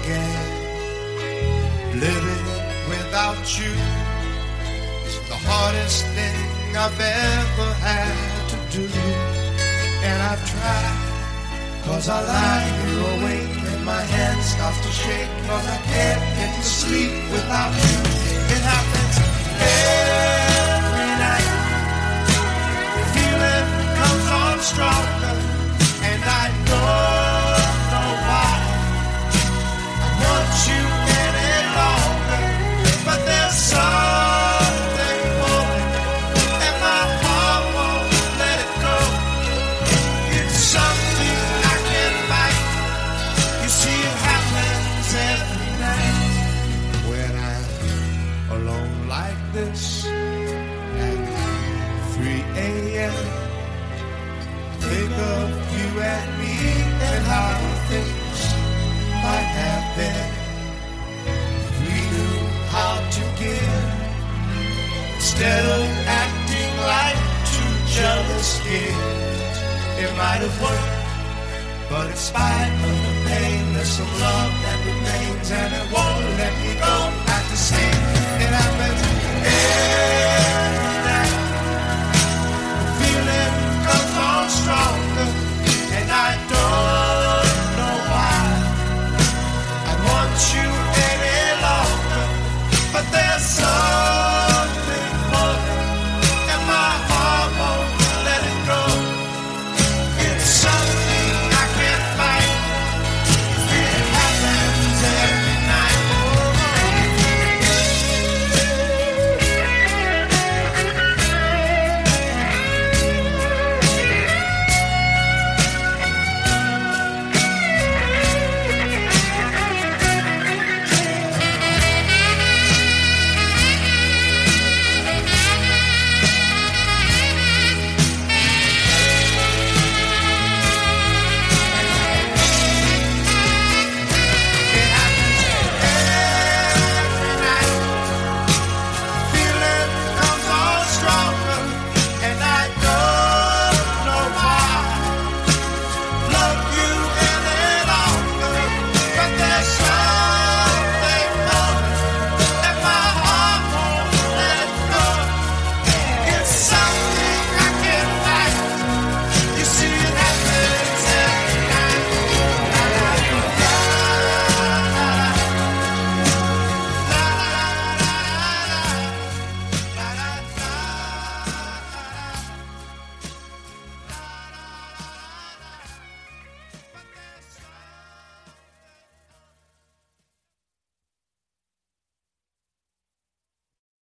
again. Living without you is the hardest thing I've ever had to do. And I've tried, 'cause I lie here awake and my hand starts to shake, 'cause I can't get to sleep without you. It happens every night. The feeling comes on stronger, and I don't know why. I want you any longer, but there's something pulling, and my heart won't let it go. It's something I can't fight. You see, it happens every night when I'm alone like this at 3 a.m. Think of you and me and how things might have been if we knew how to give instead of acting like two jealous kids. It might have worked, but in spite of the pain, there's some love that remains, and it won't let me go back to sleep. It happens every night. The feeling comes on stronger, and I don't know why. I want you